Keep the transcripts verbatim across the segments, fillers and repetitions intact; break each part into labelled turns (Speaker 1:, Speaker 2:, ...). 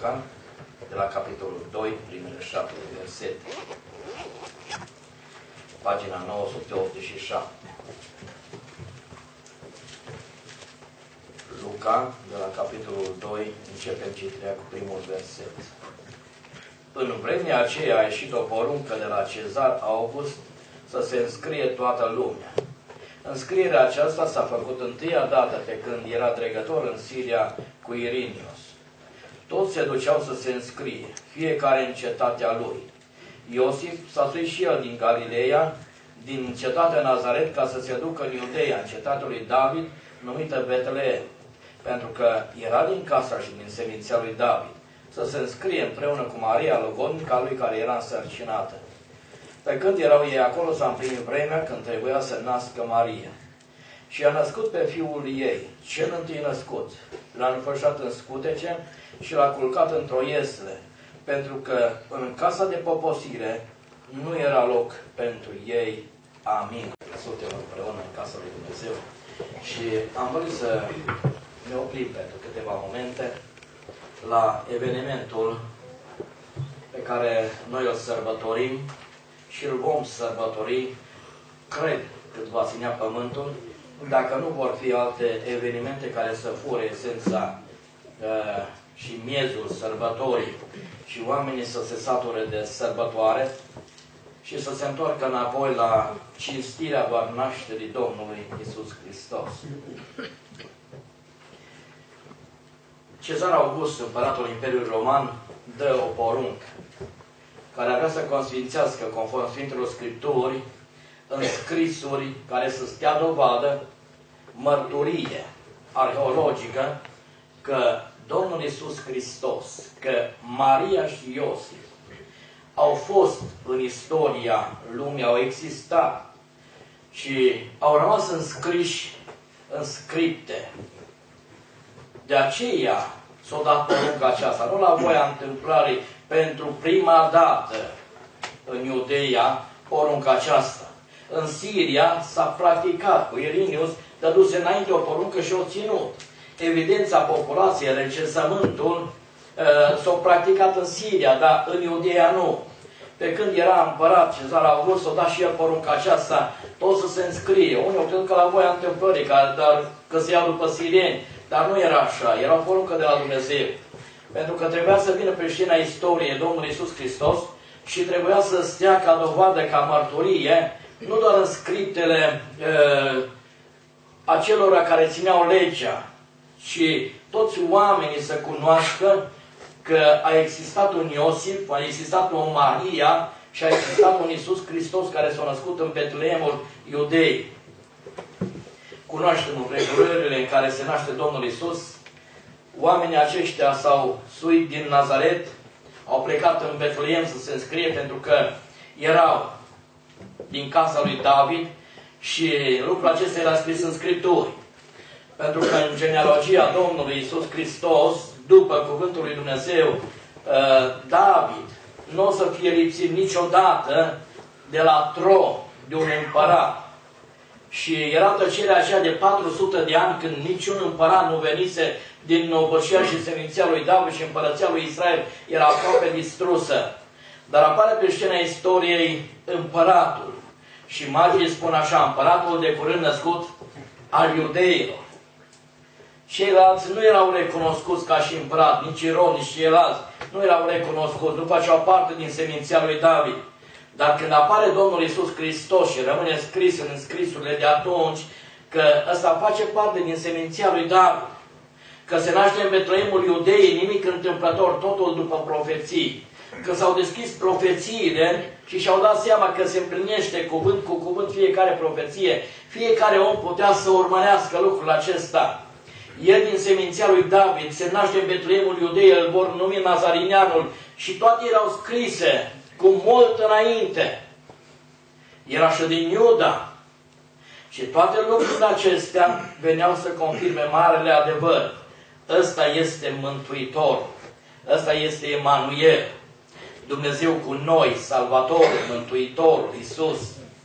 Speaker 1: Luca, de la capitolul doi, primele șapte versete. Pagina nouă sute optzeci și șapte. Luca, de la capitolul doi, începem citirea cu primul verset. În vremea aceea a ieșit o poruncă de la Cezar August să se înscrie toată lumea. Înscrierea aceasta s-a făcut întâia dată pe când era dregător în Siria cu Irinios. Toți se duceau să se înscrie, fiecare în cetatea lui. Iosif s-a suit și el din Galileea, din cetatea Nazaret, ca să se ducă în Iudeea, în cetatea lui David, numită Betleem, pentru că era din casa și din seminția lui David, să se înscrie împreună cu Maria, logodnica lui, care era însărcinată. Pe când erau ei acolo, s-a împlinit vremea când trebuia să nască Maria. Și a născut pe fiul ei, cel întâi născut. L-a înfășat în scutece și l-a culcat într-o iesle, pentru că în casa de poposire nu era loc pentru ei. Amin. Suntem împreună în casa lui Dumnezeu și am vrut să ne oprim pentru câteva momente la evenimentul pe care noi îl sărbătorim și îl vom sărbători, cred, cât va ținea pământul, dacă nu vor fi alte evenimente care să fure esența uh, și miezul sărbătorii și oamenii să se sature de sărbătoare și să se întoarcă înapoi la cinstirea doar nașterii Domnului Iisus Hristos. Cezar August, împăratul Imperiului Roman, dă o poruncă care avea să consfințească, conform Sfintelor Scripturi, în scrisuri care să stea dovadă, mărturie arheologică, că Domnul Iisus Hristos, că Maria și Iosif au fost în istoria lumii, au existat și au rămas înscriși în scripte. De aceea s-a dat porunca aceasta, nu la voia întâmplării, pentru prima dată în Iudeea, porunca aceasta. În Siria s-a practicat cu Irinius, dăduse înainte o poruncă și o ținut. Evidența populației, recensământul, s-a practicat în Siria, dar în Iudeea nu. Pe când era împărat Cezar August, s-a dat și el porunca aceasta, tot să se înscrie. Unii au crezut că la voia întâmplării, că, că se iau după sirieni, dar nu era așa, era o poruncă de la Dumnezeu. Pentru că trebuia să vină pe scena istoriei Domnul Iisus Hristos și trebuia să stea ca dovadă, ca mărturie, nu doar în scriptele uh, acelora care țineau legea, ci toți oamenii să cunoască că a existat un Iosif, a existat o Maria și a existat un Iisus Hristos care s-a născut în Betleemul Iudei. Cunoaștem împrejurările în care se naște Domnul Iisus. Oamenii aceștia s-au suit din Nazaret, au plecat în Betleem să se înscrie pentru că erau din casa lui David și lucrul acesta era scris în Scripturi. Pentru că în genealogia Domnului Iisus Hristos, după cuvântul lui Dumnezeu, David nu o să fie lipsit niciodată de la tron, de un împărat. Și era tăcerea aceea de patru sute de ani când niciun împărat nu venise din obășia și seminția lui David și împărăția lui Israel era aproape distrusă. Dar apare pe scena istoriei împăratul. Și magii spun așa, împăratul de curând născut al iudeilor. Ceilalți nu erau recunoscuți ca și împărat, nici Iron, nici ceilalți nu erau recunoscuți, nu făceau parte din seminția lui David. Dar când apare Domnul Iisus Hristos și rămâne scris în scrisurile de atunci că ăsta face parte din seminția lui David, că se naște în Betleemul Iudeii, nimic întâmplător, totul după profeții. Când s-au deschis profețiile și și-au dat seama că se împlinește cuvânt cu cuvânt fiecare profeție, fiecare om putea să urmărească lucrul acesta. El din seminția lui David se naște în Betleemul Iudeii, îl vor numi Nazarineanul și toate erau scrise cu mult înainte. Era și din Iuda. Și toate lucrurile acestea veneau să confirme marele adevăr. Ăsta este Mântuitor. Ăsta este Emanuel. Dumnezeu cu noi, Salvatorul, Mântuitorul, Iisus.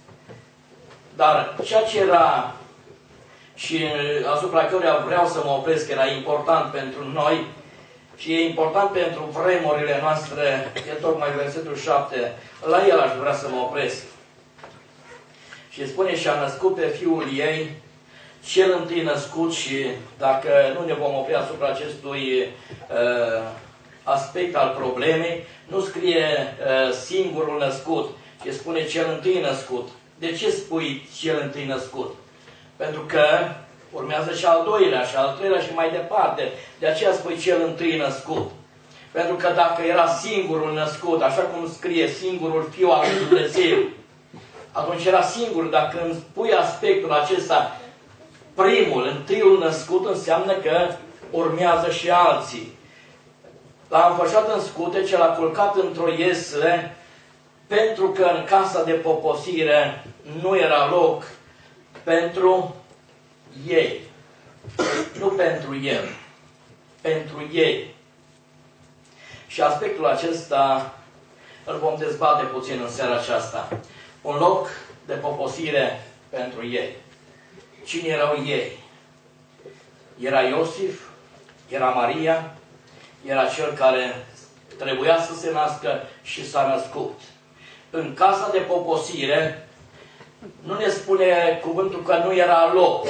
Speaker 1: Dar ceea ce era și asupra căruia vreau să mă opresc, era important pentru noi, și e important pentru vremurile noastre, e tocmai versetul șapte, la el aș vrea să mă opresc. Și spune, și-a născut pe fiul ei, cel întâi născut, și dacă nu ne vom opri asupra acestui uh, aspect al problemei, nu scrie uh, singurul născut, ci spune cel întâi născut. De ce spui cel întâi născut? Pentru că urmează și al doilea, și al treilea și mai departe. De aceea spui cel întâi născut. Pentru că dacă era singurul născut, așa cum scrie singurul Fiu al lui Dumnezeu, atunci era singur. Dacă îmi spui aspectul acesta, primul, întâiul născut, înseamnă că urmează și alții. L-a înfășat în scutece, l-a culcat într-o iesle, pentru că în casa de poposire nu era loc pentru ei. Nu pentru el. Pentru ei. Și aspectul acesta îl vom dezbate puțin în seara aceasta. Un loc de poposire pentru ei. Cine erau ei? Era Iosif, era Maria, era cel care trebuia să se nască și s-a născut. În casa de poposire nu ne spune cuvântul că nu era loc.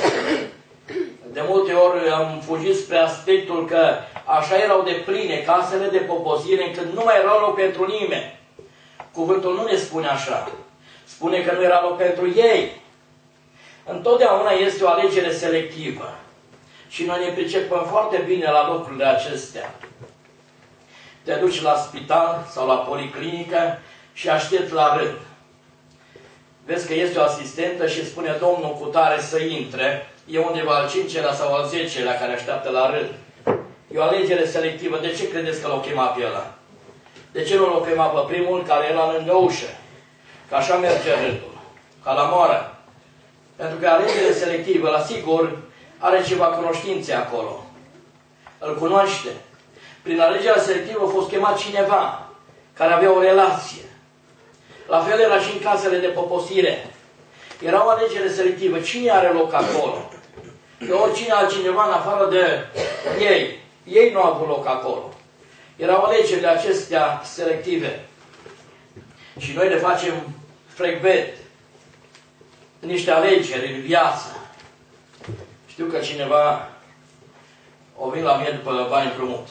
Speaker 1: De multe ori am fugit spre aspectul că așa erau de pline casele de poposire încât nu mai era loc pentru nimeni. Cuvântul nu ne spune așa. Spune că nu era loc pentru ei. Întotdeauna este o alegere selectivă. Și noi ne pricepem foarte bine la lucrurile acestea. Te duci la spital sau la policlinică și aștepți la rând. Vezi că este o asistentă și spune domnul cutare să intre. E undeva al cincelea sau al zecelea care așteaptă la rând. E o alegere selectivă. De ce credeți că l-o chema pe ăla? De ce nu l-o chema pe primul care era lângă ușă? Că așa merge rândul. Ca la moară. Pentru că alegere selectivă, la sigur, are ceva cunoștințe acolo. Îl cunoaște. Prin alegerea selectivă a fost chemat cineva care avea o relație. La fel era și în casele de poposire. Era o alegere selectivă. Cine are loc acolo? Că oricine altcineva în afară de ei. Ei nu au avut loc acolo. Erau alegerile acestea selective. Și noi le facem frecvent. Niște alegeri în viață. Știu că cineva o vin la mine după bani împrumut.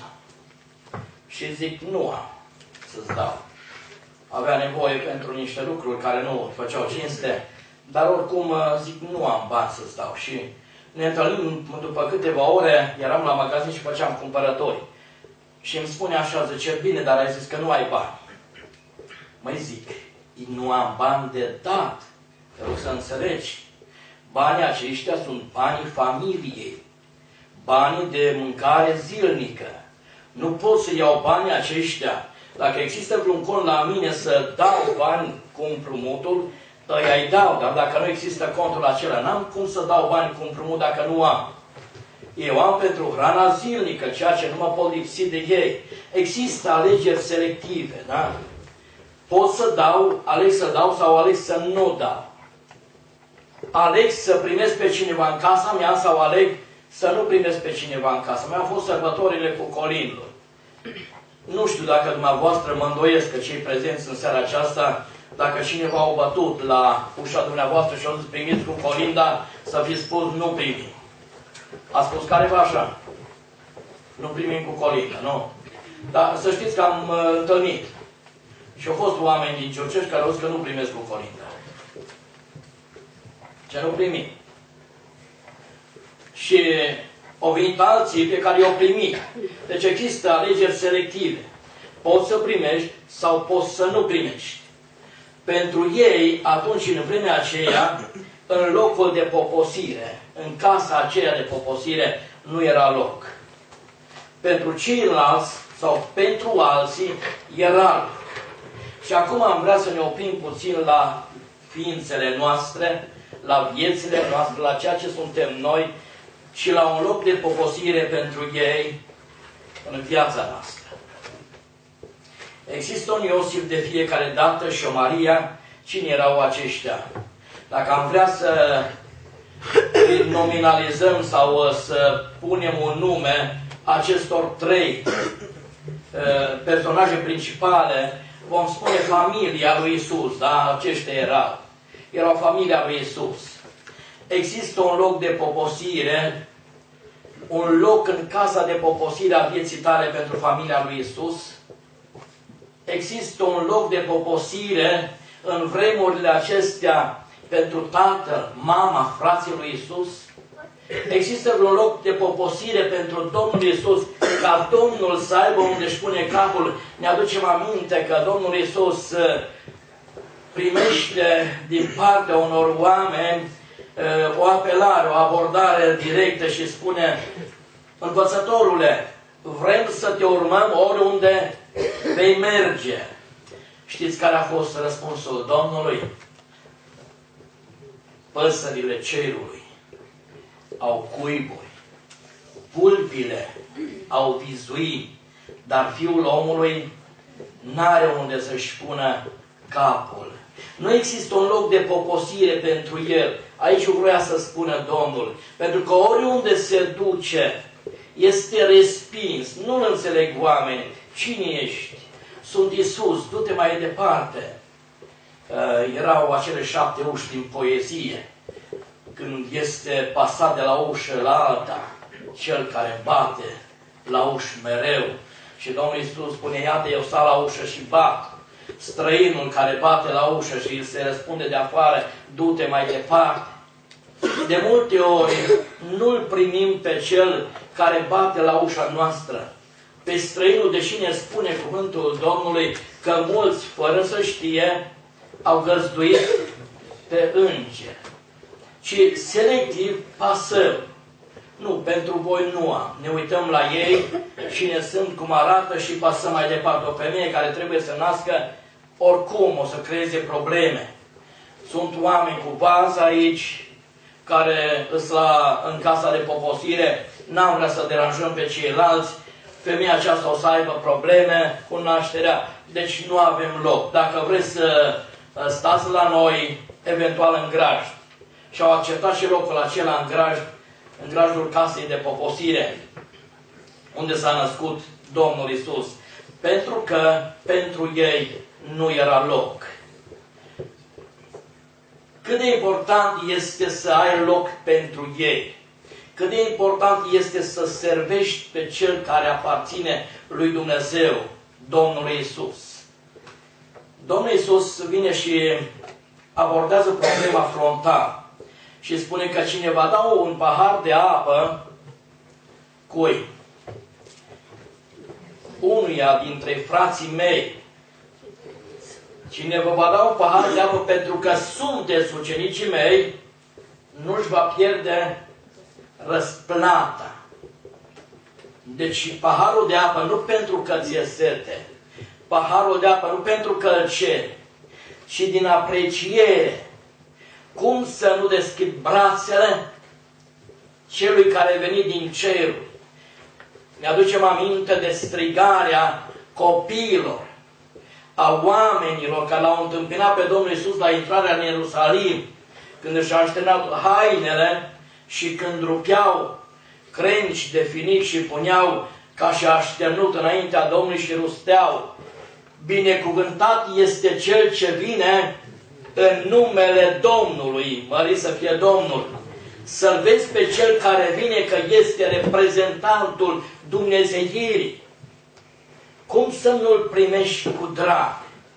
Speaker 1: Și zic, nu am să-ți dau. Avea nevoie pentru niște lucruri care nu făceau cinste, dar oricum zic, nu am bani să-ți dau. Și ne întâlnim după câteva ore, eram la magazin și făceam cumpărători. Și îmi spune așa, zice, bine, dar ai zis că nu ai bani. Măi zic, nu am bani de dat. Te rog să înțelegi. Banii aceștia sunt banii familiei. Banii de mâncare zilnică. Nu pot să iau banii aceștia. Dacă există vreun cont la mine să dau bani cu împrumutul, îi dau. Dar dacă nu există contul acela, n-am cum să dau bani cu împrumut dacă nu am. Eu am pentru hrana zilnică, ceea ce nu mă pot lipsi de ei. Există alegeri selective, da? Pot să dau, aleg să dau sau aleg să nu dau. Aleg să primesc pe cineva în casa mea sau aleg să nu primesc pe cineva în casa mea. Au fost sărbătorile cu colindul. Nu știu dacă dumneavoastră mă îndoiesc că cei prezenți în seara aceasta, dacă cineva au bătut la ușa dumneavoastră și au zis primiți cu colinda, să fi spus nu primim. A spus careva așa. Nu primim cu colinda, nu? Dar să știți că am uh, întâlnit. Și au fost oameni din Ciurcești care au zis că nu primesc cu colinda. Ce nu primim. Și au venit alții pe care i-au primit. Deci există alegeri selective. Poți să primești sau poți să nu primești. Pentru ei, atunci, în vremea aceea, în locul de poposire, în casa aceea de poposire, nu era loc. Pentru ceilalți sau pentru alții era loc. Și acum am vrea să ne oprim puțin la ființele noastre, la viețile noastre, la ceea ce suntem noi și la un loc de poposire pentru ei în viața noastră. Există un Iosif de fiecare dată și o Maria. Cine erau aceștia? Dacă am vrea să îi nominalizăm sau să punem un nume acestor trei personaje principale, vom spune familia lui Isus, da? Aceștia erau. Erau familia lui Isus. Există un loc de poposire, un loc în casa de poposire a vieții tale pentru familia lui Isus. Există un loc de poposire în vremurile acestea pentru tatăl, mama, frații lui Isus. Există un loc de poposire pentru Domnul Iisus, ca Domnul să aibă unde își pune capul. Ne aducem aminte că Domnul Iisus primește din partea unor oameni o apelare, o abordare directă și spune: învățătorule, vrem să te urmăm oriunde vei merge. Știți care a fost răspunsul Domnului? Păsările cerului au cuiburi, pulpile au vizui, dar Fiul omului n-are unde să-și pună capul. Nu există un loc de poposire pentru el. Aici vrea să spună Domnul. Pentru că oriunde se duce, este respins. Nu-L înțeleg oameni. Cine ești? Sunt Iisus, du-te mai departe. Uh, erau acele șapte uși din poezie. Când este pasat de la ușă la alta, cel care bate la ușă mereu. Și Domnul Iisus spune: iată, eu stau la ușă și bat. Străinul care bate la ușă și îl se răspunde de afară: du-te mai departe. De multe ori nu-L primim pe cel care bate la ușa noastră. Pe străinul, deși ne spune cuvântul Domnului că mulți, fără să știe, au găzduit pe îngeri. Și selectiv pasăm. Nu, pentru voi nu am. Ne uităm la ei, cine sunt, cum arată și pasăm mai departe. O femeie care trebuie să nască, oricum o să creeze probleme. Sunt oameni cu bază aici, care sunt la, în casa de poposire, n-am vrea să deranjăm pe ceilalți, femeia aceasta o să aibă probleme cu nașterea, deci nu avem loc. Dacă vreți să stați la noi, eventual în grajd. Și au acceptat și locul acela în grajd, în grajdul casei de poposire, unde s-a născut Domnul Iisus. Pentru că pentru ei nu era loc. Cât de important este să ai loc pentru ei. Cât de important este să servești pe cel care aparține lui Dumnezeu, Domnul Iisus. Domnul Iisus vine și abordează problema frontal și spune că cine va da un pahar de apă, cui? Unuia dintre frații mei. Cine vă va da un pahar de apă pentru că sunteți ucenicii mei, nu-și va pierde răsplata. Deci paharul de apă nu pentru că ți-e sete, paharul de apă nu pentru că îl ceri, ci din apreciere. Cum să nu deschid brațele celui care a venit din cer? Ne aducem aminte de strigarea copiilor, a oamenilor care l-au întâmpinat pe Domnul Iisus la intrarea în Ierusalim, când își așternau hainele și când rupeau crengi de finic și puneau ca și așternut înaintea Domnului și rusteau: binecuvântat este Cel ce vine în numele Domnului, mărit să fie Domnul. Să-L vezi pe Cel care vine că este reprezentantul Dumnezeirii. Cum să nu-L primești cu drag?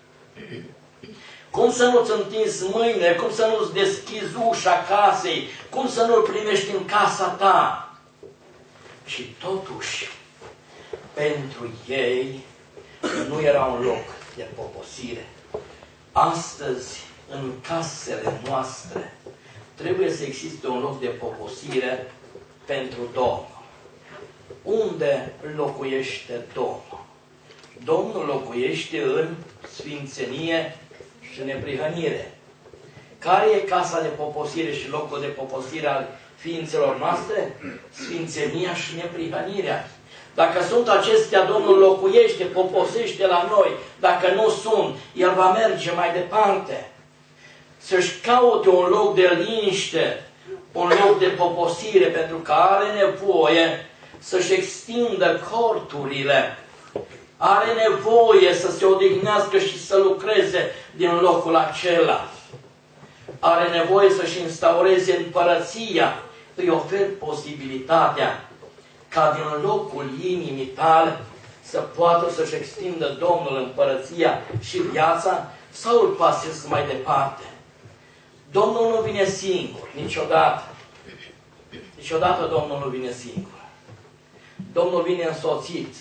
Speaker 1: Cum să nu-ți întinzi mâinile? Cum să nu-ți deschizi ușa casei? Cum să nu-L primești în casa ta? Și totuși, pentru ei nu era un loc de poposire. Astăzi, în casele noastre, trebuie să existe un loc de poposire pentru Domnul. Unde locuiește Domnul? Domnul locuiește în sfințenie și neprihănire. Care e casa de poposire și locul de poposire al ființelor noastre? Sfințenia și neprihănirea. Dacă sunt acestea, Domnul locuiește, poposește la noi. Dacă nu sunt, El va merge mai departe. Să-și caute un loc de liniște, un loc de poposire, pentru că are nevoie să-și extindă corturile Are nevoie să se odihnească și să lucreze din locul acela. Are nevoie să-și instaureze împărăția. Îi ofer posibilitatea ca din locul inimii tale să poată să-și extindă Domnul împărăția și viața sau îl pasezi mai departe. Domnul nu vine singur, niciodată. Niciodată Domnul nu vine singur. Domnul vine însoțit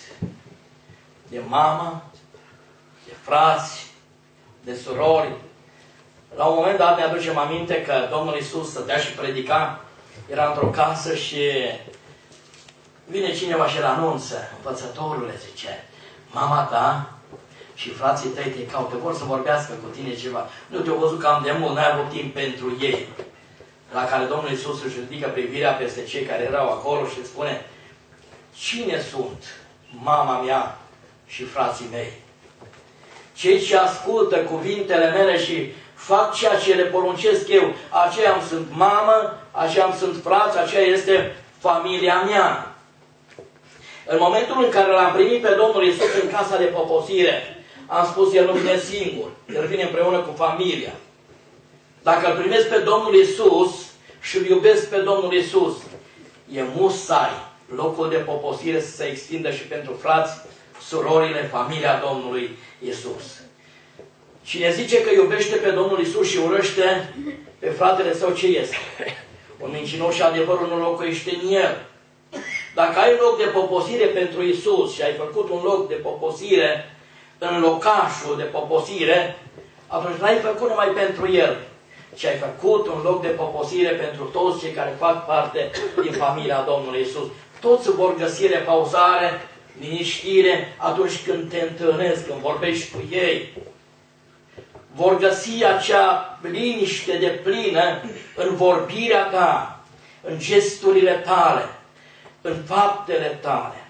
Speaker 1: de mama, de frați, de surori. La un moment dat ne aducem aminte că Domnul Iisus stătea și predica, era într-o casă și vine cineva și îl anunță, învățătorule, zice, mama ta și frații tăi te caută, vor să vorbească cu tine ceva. Nu te-au văzut cam de mult, n-ai avut timp pentru ei. La care Domnul Iisus își ridică privirea peste cei care erau acolo și spune, cine sunt mama mea și frații mei? Cei ce ascultă cuvintele mele și fac ceea ce le poruncesc eu, aceia îmi sunt mamă, aceia îmi sunt frați, aceea este familia mea. În momentul în care l-am primit pe Domnul Iisus în casa de poposire, am spus, El nu vine singur, El vine împreună cu familia. Dacă îl primesc pe Domnul Iisus și îl iubesc pe Domnul Iisus, e musai locul de poposire să se extindă și pentru frați, surorile, familia Domnului Iisus. Cine zice că iubește pe Domnul Iisus și urăște pe fratele său, ce este? Un mincinos și adevărul nu locuiește în el. Dacă ai loc de poposire pentru Iisus și ai făcut un loc de poposire în locașul de poposire, atunci n-ai făcut numai pentru El, ci ai făcut un loc de poposire pentru toți cei care fac parte din familia Domnului Iisus. Toți vor găsi repauzare, liniștire atunci când te întâlnesc, când vorbești cu ei. Vor găsi acea liniște de plină în vorbirea ta, în gesturile tale, în faptele tale.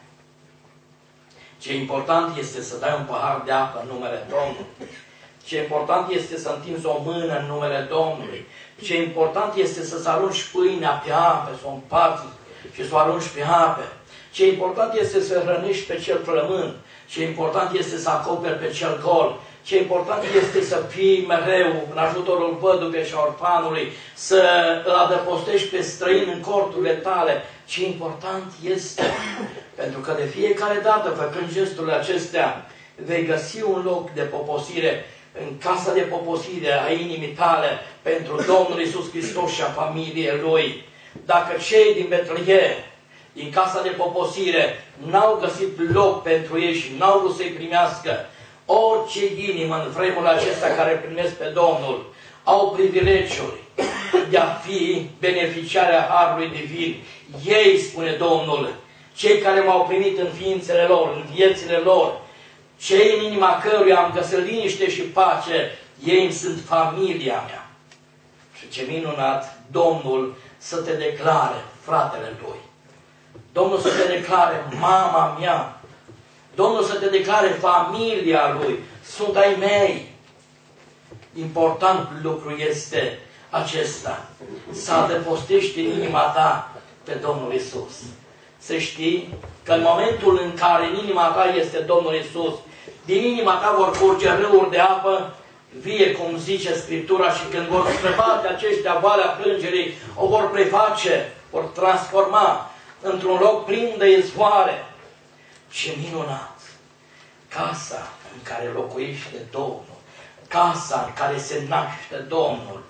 Speaker 1: Ce important este să dai un pahar de apă în numele Domnului. Ce important este să întinzi o mână în numele Domnului. Ce important este să-ți arunci pâinea pe ape, să o împarți și să o arunci pe ape. Ce important este să hrănești pe cel flămând. Ce important este să acoperi pe cel gol. Ce important este să fii mereu în ajutorul văduvei și a orfanului, să îl adăpostești pe străin în corturile tale. Ce important este, pentru că de fiecare dată, făcând gesturile acestea, vei găsi un loc de poposire în casa de poposire a inimii tale pentru Domnul Iisus Hristos și a familiei Lui. Dacă cei din Betlehem, din casa de poposire, n-au găsit loc pentru ei și n-au vrut să-i primească, orice inimă în vremurile acestea care primesc pe Domnul au privilegiul de a fi beneficiarea Harului Divin. Ei, spune Domnul, cei care m-au primit în ființele lor, în viețile lor, cei în inima căruia am găsit liniște și pace, ei îmi sunt familia mea. Și ce minunat, Domnul să te declare fratele Lui. Domnul să te declare mama mea. Domnul să te declare familia Lui. Sunt ai mei. Important lucru este acesta. Să adăpostești în inima ta pe Domnul Iisus. Să știi că în momentul în care în inima ta este Domnul Iisus, din inima ta vor curge râuri de apă vie, cum zice Scriptura, și când vor străbate aceștia valea plângerii, o vor preface, vor transforma într-un loc plin de izvoare. Ce minunat! Casa în care locuiește Domnul, casa în care se naște Domnul,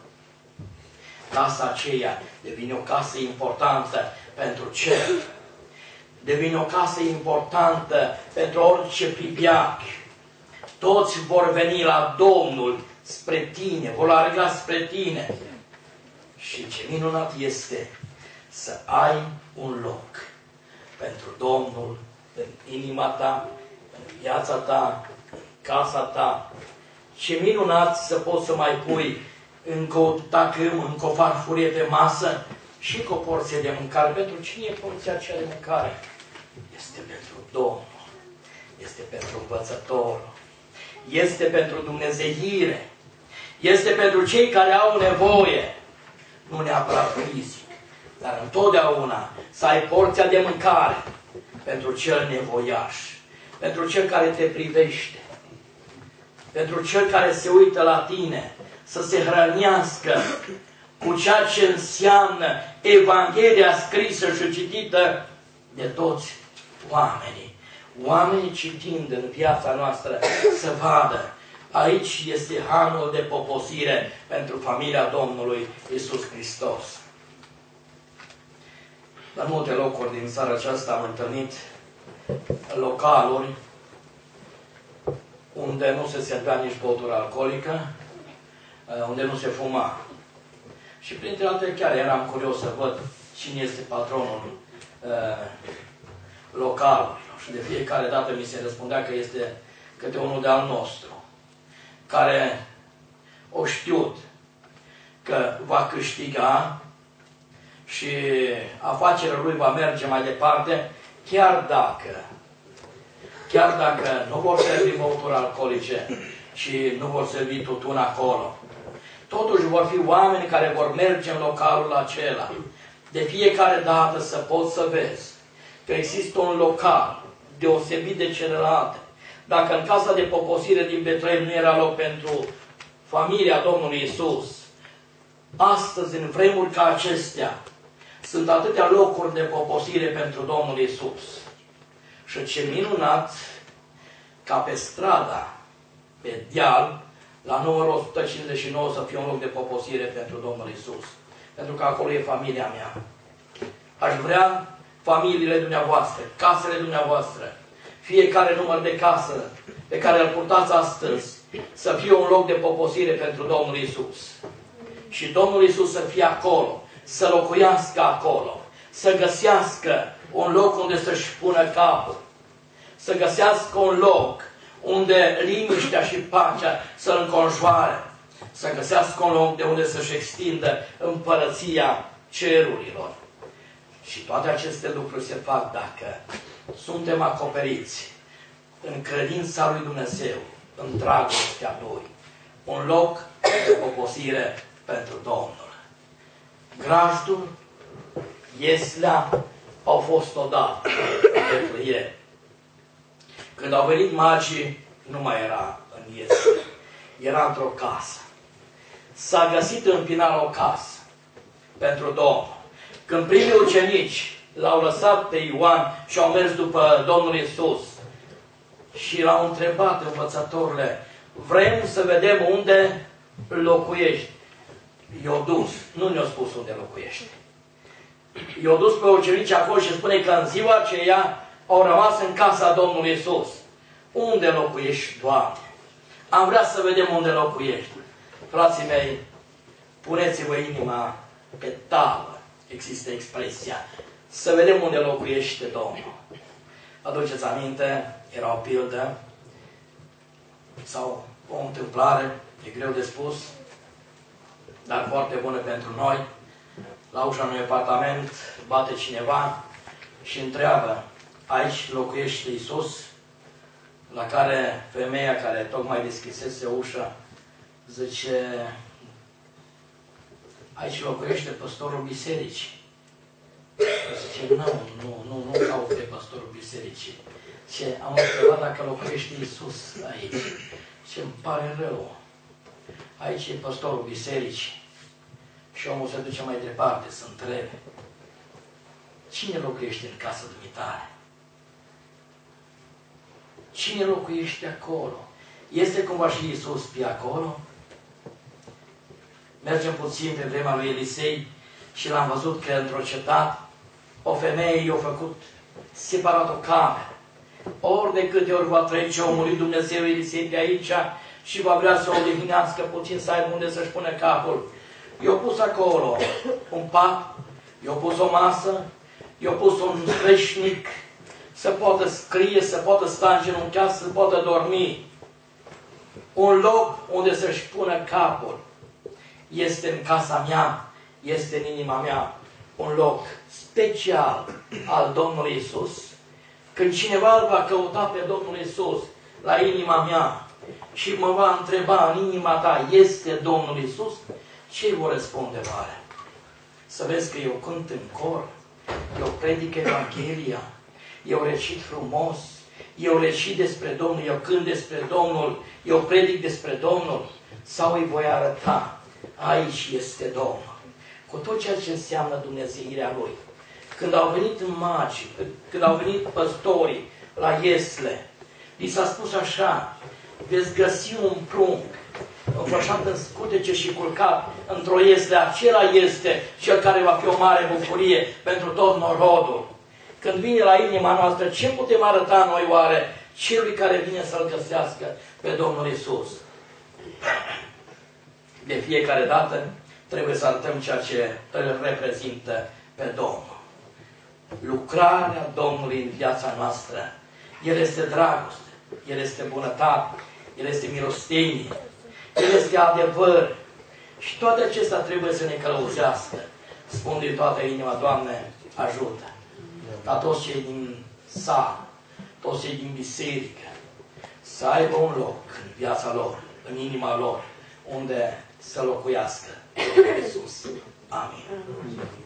Speaker 1: casa aceea devine o casă importantă pentru cer, devine o casă importantă pentru orice pribeac. Toți vor veni la Domnul spre tine, vor alerga spre tine. Și ce minunat este să ai un loc pentru Domnul în inima ta, în viața ta, în casa ta. Ce minunat să poți să mai pui încă o tacâm, încă o farfurie pe masă și încă o porție de mâncare. Pentru cine e porția aceea de mâncare? Este pentru Domnul. Este pentru învățător. Este pentru dumnezeire. Este pentru cei care au nevoie. Nu neapărat fizic, dar întotdeauna să ai porția de mâncare pentru cel nevoiaș. pentru cel care te privește, pentru cel care se uită la tine, să se hrănească cu ceea ce înseamnă Evanghelia scrisă și citită de toți oamenii. Oamenii citind în viața noastră să vadă, aici este harul de poposire pentru familia Domnului Iisus Hristos. La multe locuri din țara aceasta am întâlnit localuri unde nu se servea nici băutură alcoolică, unde nu se fuma. Și printre altele chiar eram curios să văd cine este patronul uh, localului. Și de fiecare dată mi se răspundea că este câte unul de-al nostru, care o știut că va câștiga și afacerea lui va merge mai departe, chiar dacă, chiar dacă nu vor servi băuturi alcoolice și nu vor servi tutun acolo. Totuși vor fi oameni care vor merge în localul acela. De fiecare dată să poți să vezi că există un local deosebit de celelalte. Dacă în casa de poposire din Betlehem nu era loc pentru familia Domnului Iisus, astăzi, în vremuri ca acestea, sunt atâtea locuri de poposire pentru Domnul Iisus. Și ce minunat ca pe strada, pe deal, la numărul o sută cincizeci și nouă să fie un loc de poposire pentru Domnul Iisus. Pentru că acolo e familia mea. Aș vrea familiile dumneavoastră, casele dumneavoastră, fiecare număr de casă pe care îl purtați astăzi, să fie un loc de poposire pentru Domnul Iisus. Și Domnul Iisus să fie acolo, să locuiască acolo, să găsească un loc unde să-și pună capul, să găsească un loc unde liniștea și pacea să-L înconjoare, să găsească un loc de unde să-și extindă împărăția cerurilor. Și toate aceste lucruri se fac dacă suntem acoperiți în credința lui Dumnezeu, în dragostea Lui. Un loc de poposire pentru Domnul. Grajdul, ieslea, au fost odată pentru el. Când au venit magii, nu mai era în iesle. Era într-o casă. S-a găsit în final o casă pentru Domnul. Când primii ucenici l-au lăsat pe Ioan și au mers după Domnul Iisus și l-au întrebat învățătorile, vrem să vedem unde locuiești. I-au dus, nu ne-au spus unde locuiește. I-au dus pe ucenici acolo și spune că în ziua aceea au rămas în casa Domnului Iisus. Unde locuiești, Doamne? Am vrea să vedem unde locuiești. Frații mei, puneți-vă inima pe tavă, există expresia, să vedem unde locuiește Domnul. Aduceți aminte, era o pildă sau o întâmplare, e greu de spus, dar foarte bună pentru noi. La ușa unui apartament bate cineva și întreabă, aici locuiește Iisus? La care femeia care tocmai deschisese ușa zice, aici locuiește păstorul bisericii. Zice, nu, nu, nu, nu caut pe păstorul bisericii. Ce am întrebat dacă locuiește Iisus aici. Ce îmi pare rău. Aici e păstorul bisericii. Și omul se duce mai departe să întrebe. Cine locuiește în casa dumitare? Cine locuiește acolo? Este cumva și Iisus pe acolo? Mergem puțin pe vremea lui Elisei și l-am văzut că într-o cetate o femeie i-a făcut separat o cameră. Ori de câte ori va trece omul lui Dumnezeu Elisei pe aici și va vrea să o odihnească puțin, să aibă unde să-și pune capul. I-a pus acolo un pat, i-a pus o masă, i-a pus un sfeșnic, să poată scrie, să poată sta îngenunchiat, să poată dormi. Un loc unde să-și pună capul. Este în casa mea, este în inima mea, un loc special al Domnului Iisus. Când cineva îl va căuta pe Domnul Iisus la inima mea și mă va întreba în inima ta, este Domnul Iisus? Ce îi vor răspunde oare? Să vezi că eu cânt în cor, eu predic Evanghelia, eu recit frumos, Eu leșit despre Domnul, eu cânt despre Domnul, eu predic despre Domnul, sau îi voi arăta, aici este Domnul, cu tot ceea ce înseamnă dumnezeirea Lui. Când au venit magii, când au venit păstorii la Iesle, li s-a spus așa, veți găsi un prunc înfășat în scutece și culcat într-o iesle, acela este cel care va fi o mare bucurie pentru tot norodul. Când vine la inima noastră, ce putem arăta noi oare celui care vine să-L găsească pe Domnul Iisus? De fiecare dată trebuie să arătăm ceea ce îl reprezintă pe Domnul. Lucrarea Domnului în viața noastră. El este dragoste, El este bunătate, El este milostenie, El este adevăr. Și toate acestea trebuie să ne călăuzească. Spun din toată inima, Doamne, ajută. Ca toți cei din sat, toți cei din biserică, să aibă un loc în viața lor, în inima lor, unde să locuiască Iisus. Amin.